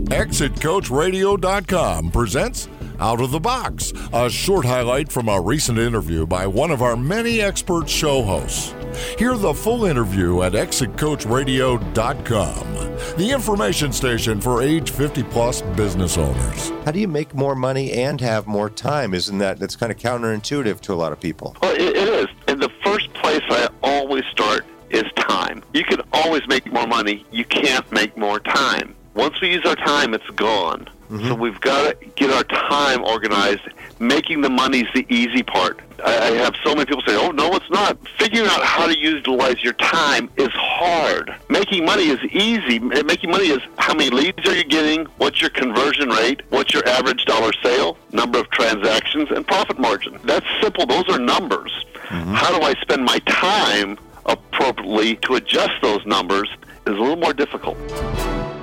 ExitCoachRadio.com presents Out of the Box, a short highlight from a recent interview by one of our many expert show hosts. Hear the full interview at ExitCoachRadio.com, the information station for age 50-plus business owners. How do you make more money and have more time? That's kind of counterintuitive to a lot of people? Well, it is. In the first place, I always start is time. You can always make more money. You can't make more time. Once we use our time, it's gone. Mm-hmm. So we've got to get our time organized. Making the money is the easy part. I have so many people say, oh, no, it's not. Figuring out how to utilize your time is hard. Making money is easy. Making money is how many leads are you getting, what's your conversion rate, what's your average dollar sale, number of transactions, and profit margin. That's simple. Those are numbers. Mm-hmm. How do I spend my time appropriately to adjust those numbers is a little more difficult.